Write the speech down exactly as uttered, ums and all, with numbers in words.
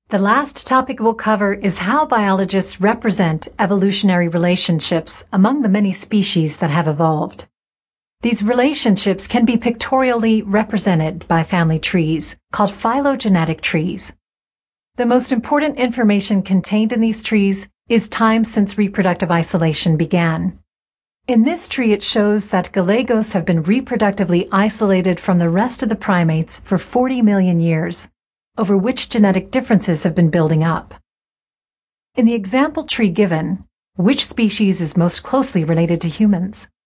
The last topic we'll cover is how biologists represent evolutionary relationships among the many species that have evolved. These relationships can be pictorially represented by family trees, called phylogenetic trees. The most important information contained in these trees is time since reproductive isolation began. In this tree, it shows that Galagos have been reproductively isolated from the rest of the primates for forty million years, over which genetic differences have been building up. In the example tree given, which species is most closely related to humans?